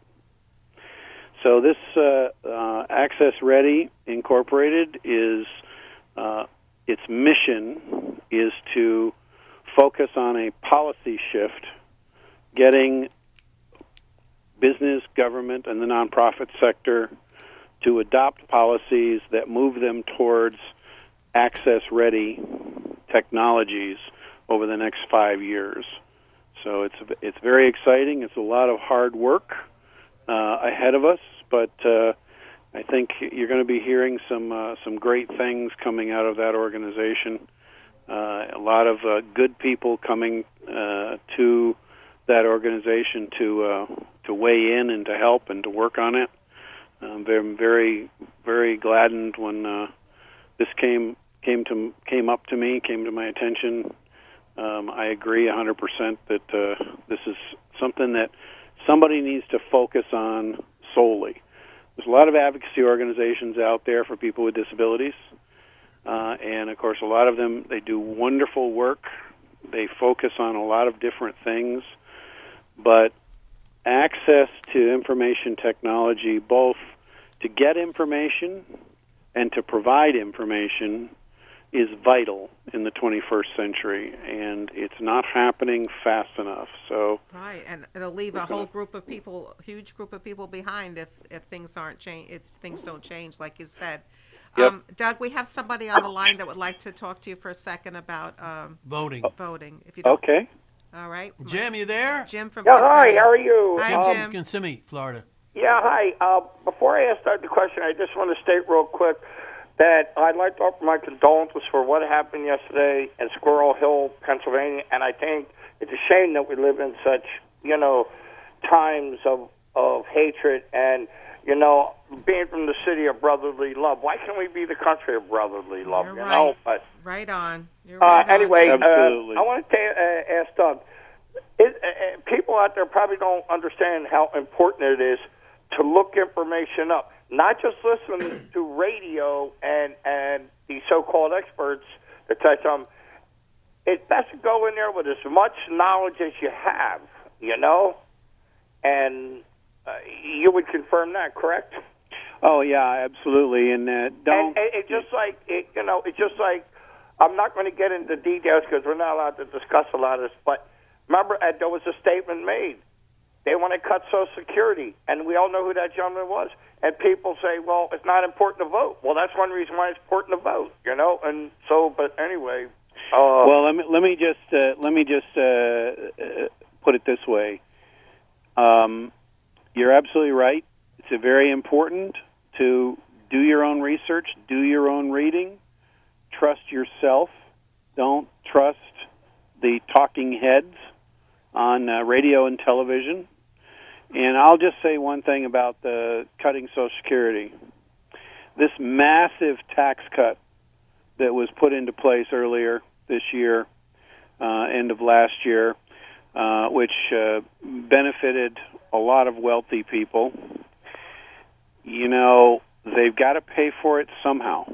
So this uh, uh, Access Ready Incorporated is, uh, its mission is to focus on a policy shift, getting business, government, and the nonprofit sector to adopt policies that move them towards access-ready technologies over the next five years. So it's it's very exciting. It's a lot of hard work uh, ahead of us, but uh, I think you're going to be hearing some uh, some great things coming out of that organization. Uh, a lot of uh, good people coming uh, to that organization to uh, to weigh in and to help and to work on it. Um, I'm very, very gladdened when uh, this came came to came up to me, came to my attention. Um, I agree one hundred percent that uh, this is something that somebody needs to focus on solely. There's a lot of advocacy organizations out there for people with disabilities, uh, and of course, a lot of them they do wonderful work. They focus on a lot of different things, but access to information technology, both to get information and to provide information, is vital in the twenty-first century, and it's not happening fast enough. So, right, and it'll leave a whole group of people, huge group of people behind if, if things aren't change, if things don't change, like you said. Yep. Um, Doug, we have somebody on the line that would like to talk to you for a second about um, voting. Voting, if you don't. Okay. All right. Jim, you there? Jim from Yeah, hi, Kissimmee. how are you? Hi, Um, Jim. Kissimmee, Florida. Yeah, hi. Uh, before I ask the question, I just want to state real quick that I'd like to offer my condolences for what happened yesterday in Squirrel Hill, Pennsylvania, and I think it's a shame that we live in such, you know, times of, of hatred and, you know, being from the city of brotherly love. Why can't we be the country of brotherly love, You're you right. know? But Right on. You're uh, right on, anyway, Jim. uh, I want to uh, ask Doug, it, uh, people out there probably don't understand how important it is to look information up, not just listen to radio and, and the so-called experts that touch them. It's best to go in there with as much knowledge as you have, you know, and uh, you would confirm that, correct? Oh yeah, absolutely. And uh, don't. And, and it's just like it, you know, it's just like I'm not going to get into details because we're not allowed to discuss a lot of this. But remember, uh, there was a statement made. They want to cut Social Security, and we all know who that gentleman was. And people say, "Well, it's not important to vote." Well, that's one reason why it's important to vote, you know. And so, but anyway. Uh, well, let me let me just uh, let me just uh, uh, put it this way. Um, you're absolutely right. It's a very important to do your own research, do your own reading, trust yourself. Don't trust the talking heads on uh, radio and television. And I'll just say one thing about the cutting Social Security. This massive tax cut that was put into place earlier this year, uh, end of last year, uh, which uh, benefited a lot of wealthy people. You know, they've got to pay for it somehow.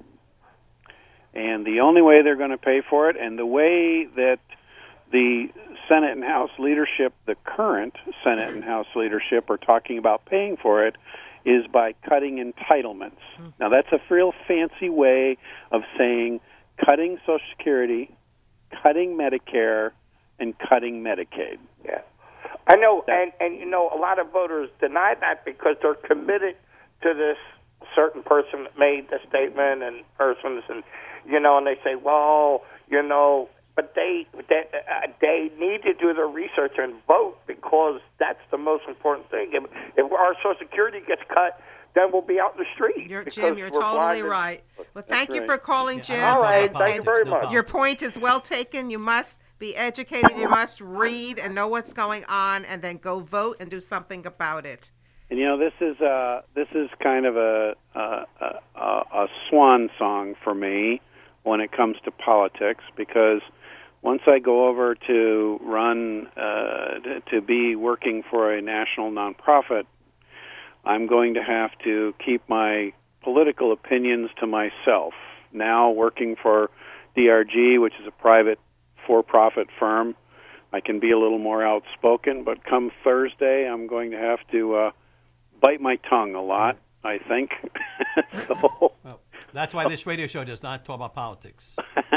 And the only way they're going to pay for it, and the way that the Senate and House leadership, the current Senate and House leadership, are talking about paying for it, is by cutting entitlements. Now, that's a real fancy way of saying cutting Social Security, cutting Medicare, and cutting Medicaid. Yeah. I know, and, and you know, a lot of voters deny that because they're committed to this certain person that made the statement and persons, and, you know, and they say, well, you know, but they they, uh, they need to do their research and vote because that's the most important thing. If, if our Social Security gets cut, then we'll be out in the street. You're, because Jim, you're we're totally blinded. right. Well, That's thank you right. for calling, Jim. All right, and- thank you and very much. Your point is well taken. You must be educated. You must read and know what's going on, and then go vote and do something about it. And you know, this is uh, this is kind of a, a a a swan song for me when it comes to politics, because once I go over to run uh, to, to be working for a national nonprofit, I'm going to have to keep my political opinions to myself. Now working for D R G, which is a private for-profit firm, I can be a little more outspoken, but come Thursday, I'm going to have to uh, bite my tongue a lot, I think. so, Well, that's why this radio show does not talk about politics.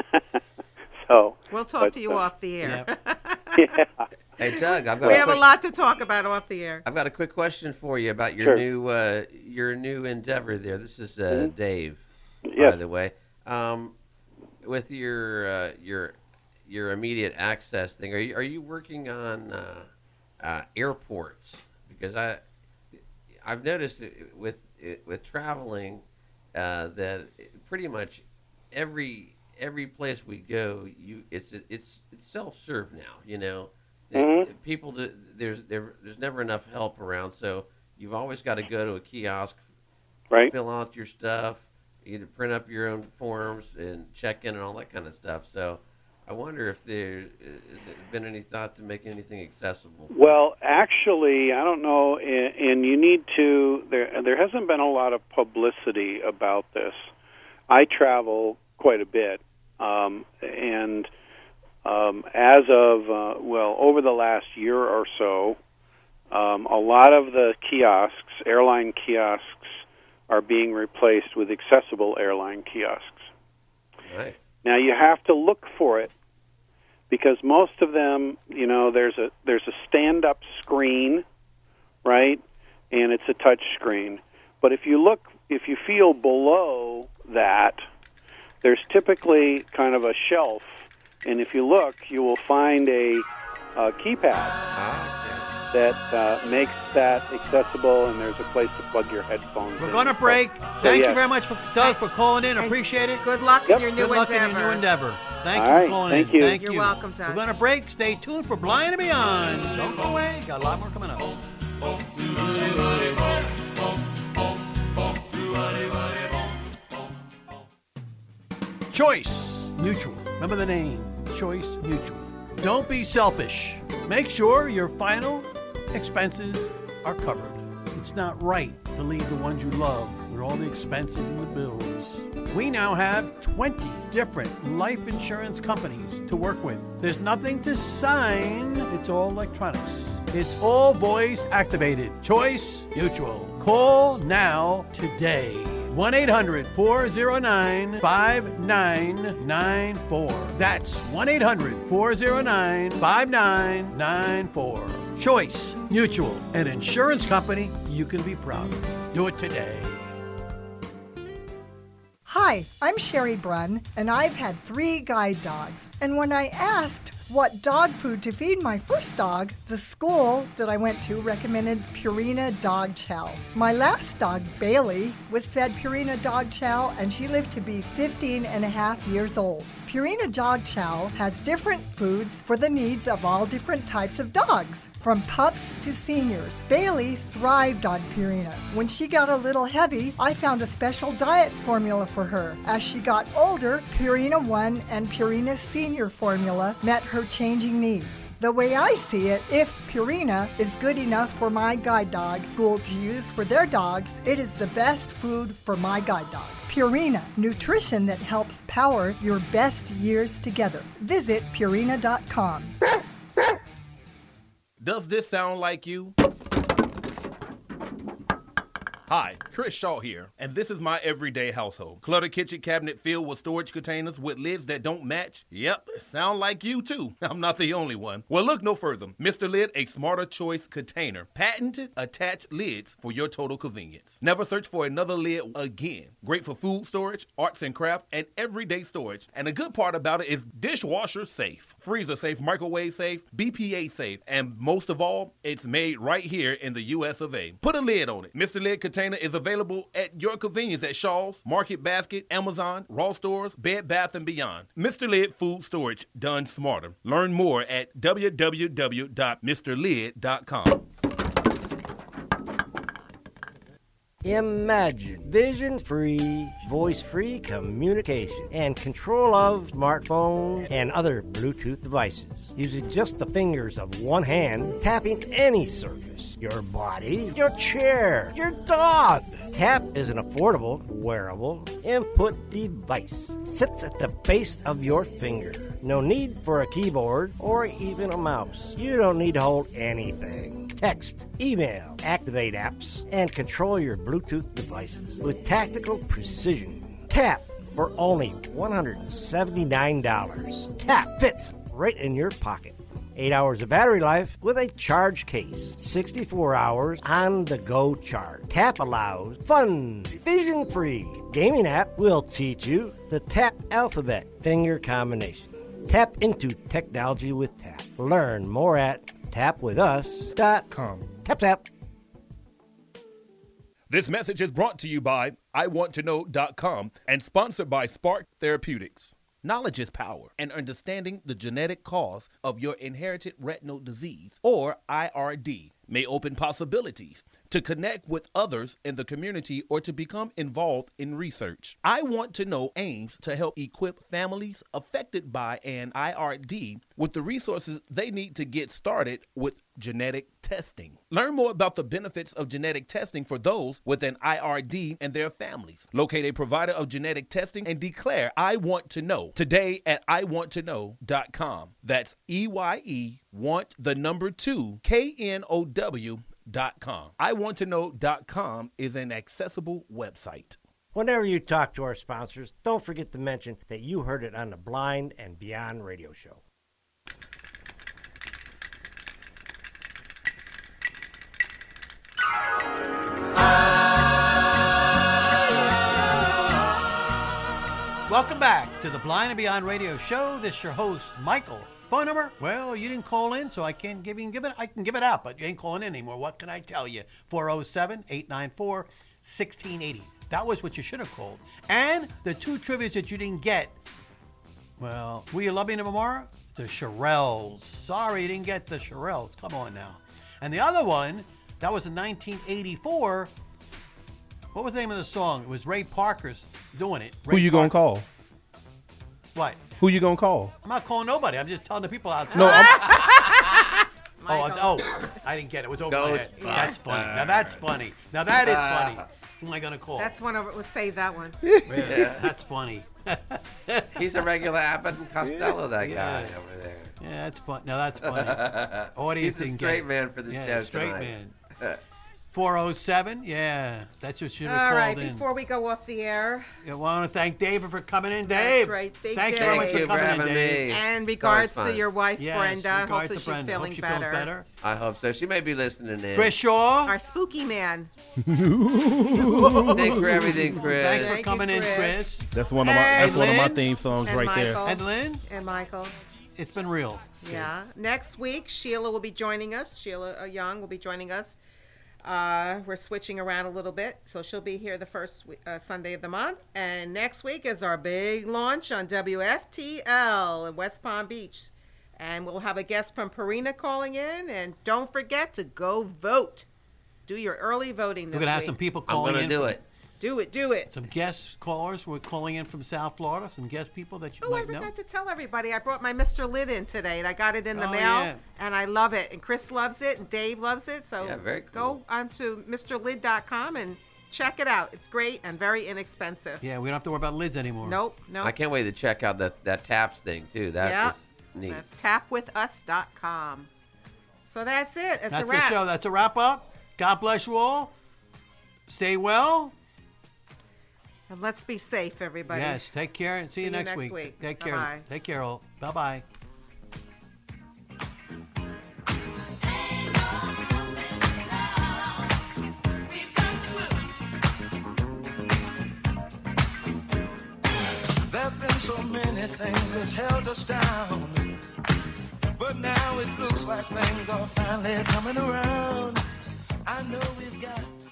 so We'll talk but, to you uh, off the air. yeah. Hey, Doug, I've got We a have a quick, lot to talk about off the air. I've got a quick question for you about your Sure. new uh, your new endeavor there. This is uh, Mhm. Dave, Yes. by the way. Um, with your uh, your your immediate access thing, are you are you working on uh, uh, airports? Because I I've noticed it with it, with traveling uh, that pretty much every every place we go, you it's it's it's self-serve now. You know, Mhm. It- people do, there's there, there's never enough help around, so you've always got to go to a kiosk, Right. fill out your stuff, either print up your own forms and check in and all that kind of stuff. So I wonder if there has been any thought to make anything accessible. Well, actually, I don't know, and, and you need to. There, there hasn't been a lot of publicity about this. I travel quite a bit, um, and um, as of uh, well, over the last year or so, um, a lot of the kiosks, airline kiosks, are being replaced with accessible airline kiosks. Nice. Now you have to look for it because most of them, you know, there's a there's a stand-up screen, right, and it's a touch screen. But if you look, if you feel below that, there's typically kind of a shelf, and if you look, you will find a uh, keypad Ah, that uh, makes that accessible, and there's a place to plug your headphones We're in. going to break. So, Thank yeah. you very much, for Doug, for calling in. Appreciate it. Good luck Yep. in your new Good luck endeavor. in your new endeavor. Thank All you right, for calling thank in. you. Thank You're you. welcome, Doug. We're going to break. Stay tuned for Blind and Beyond. Don't go away. Got a lot more coming up. Choice Mutual. Remember the name. Choice Mutual. Don't be selfish. Make sure your final expenses are covered. It's not right to leave the ones you love with all the expenses and the bills. We now have twenty different life insurance companies to work with. There's nothing to sign. It's all electronics. It's all voice activated. Choice Mutual. Call now today. one eight hundred four oh nine five nine nine four. That's one eight hundred four oh nine five nine nine four. Choice Mutual, an insurance company you can be proud of. Do it today. Hi, I'm Sherry Brunn, and I've had three guide dogs. And when I asked what dog food to feed my first dog, the school that I went to recommended Purina Dog Chow. My last dog, Bailey, was fed Purina Dog Chow, and she lived to be fifteen and a half years old. Purina Dog Chow has different foods for the needs of all different types of dogs, from pups to seniors. Bailey thrived on Purina. When she got a little heavy, I found a special diet formula for her. As she got older, Purina One and Purina Senior formula met her changing needs. The way I see it, if Purina is good enough for my guide dog school to use for their dogs, it is the best food for my guide dog. Purina, nutrition that helps power your best years together. Visit Purina dot com. Does this sound like you? Hi, Chris Shaw here, and this is my everyday household. Cluttered kitchen cabinet filled with storage containers with lids that don't match? Yep, sound like you too. I'm not the only one. Well, look no further. Mister Lid, a smarter choice container. Patented attached lids for your total convenience. Never search for another lid again. Great for food storage, arts and craft, and everyday storage. And the good part about it is dishwasher safe, freezer safe, microwave safe, B P A safe, and most of all, it's made right here in the U S of A. Put a lid on it. Mister Lid container is available at your convenience at Shaw's, Market Basket, Amazon, Raw Stores, Bed Bath and Beyond. Mister Lid Food Storage, done smarter. Learn more at w w w dot mister lid dot com. Imagine vision-free, voice-free communication and control of smartphones and other Bluetooth devices. Using just the fingers of one hand, tapping any surface. Your body, your chair, your dog. Tap is an affordable, wearable input device. Sits at the base of your finger. No need for a keyboard or even a mouse. You don't need to hold anything. Text, email, activate apps, and control your Bluetooth devices with tactical precision. Tap for only one hundred seventy-nine dollars. Tap fits right in your pocket. Eight hours of battery life with a charge case. sixty-four hours on-the-go charge. Tap allows fun, vision-free gaming app will teach you the Tap alphabet finger combination. Tap into technology with Tap. Learn more at tap with us dot com. Tap, tap. This message is brought to you by I want to know dot com and sponsored by Spark Therapeutics. Knowledge is power, and understanding the genetic cause of your inherited retinal disease, or I R D, may open possibilities to connect with others in the community or to become involved in research. I Want to Know aims to help equip families affected by an I R D with the resources they need to get started with genetic testing. Learn more about the benefits of genetic testing for those with an I R D and their families. Locate a provider of genetic testing and declare I Want to Know today at I want to know dot com. That's E Y E want the number two K N O W dot com. I want to know dot com is an accessible website. Whenever you talk to our sponsors, don't forget to mention that you heard it on the Blind and Beyond radio show. Welcome back to the Blind and Beyond radio show. This is your host, Michael Phone number? Well, you didn't call in, so I can't give you give it. I can give it out, but you ain't calling in anymore. What can I tell you? four oh seven, eight nine four, one six eight oh. That was what you should have called. And the two trivias that you didn't get. Well, Will You Love Me Tomorrow? The Shirelles. Sorry you didn't get the Shirelles. Come on now. And the other one, that was in nineteen eighty-four. What was the name of the song? It was Ray Parker's doing it. Ray Who you Parker. gonna call? What? Who you gonna call? I'm not calling nobody. I'm just telling the people outside. No, I'm- oh, oh, I didn't get it. It was over my head. That's funny. Now that's funny. Now that is funny. Who am I going to call? That's one of it. We'll save that one. Yeah, that's funny. He's a regular Abbott and Costello, that Yeah. guy over there. Yeah, that's fun. Now that's funny. Audience He's the didn't get straight it. man for the yeah, show straight tonight. man. four oh seven, yeah, that's what should have All called right, in. before we go off the air. I want to thank David for coming in. Dave, That's right, Big thank Dave. you very much Thank you for coming for in, having Dave. me. And It's regards always to fun. your wife, Yes, Brenda. regards Hopefully to she's Brenda. feeling Hope she feels better. better. I hope so. She may be listening in. Chris Shaw. Our spooky man. Thanks for everything, Chris. Thanks for Thank you, coming in, Chris. Chris. That's one of my that's And one of my Lynn? theme songs And right there. Michael. And Lynn, And Michael. it's been real. Yeah. Next week, Sheila will be joining us. Sheila uh, Young will be joining us. Uh, we're switching around a little bit, so she'll be here the first uh, Sunday of the month. And next week is our big launch on W F T L in West Palm Beach. And we'll have a guest from Purina calling in. And don't forget to go vote. Do your early voting this We're gonna have week. some people I'm calling gonna in. do from- it. Do it, do it. Some guest callers were calling in from South Florida. Some guest people that you Oh, I might know. forgot to tell everybody. I brought my Mister Lid in today, and I got it in the Oh, mail, yeah. and I love it. And Chris loves it, and Dave loves it. So Yeah, very go onto Mr Lid dot com and check it out. It's great and very inexpensive. Yeah, we don't have to worry about lids anymore. Nope, nope. I can't wait to check out that, that taps thing, too. That's Yep. neat. That's tap with us dot com. So that's it. That's, That's a the wrap. show. That's a wrap up. God bless you all. Stay well. And let's be safe, everybody. Yes, take care and see, See you you next, next week. week. Take care. Bye-bye. Take care all. Bye bye. There's been so many things that's held us down. But now it looks like things are finally coming around. I know we've got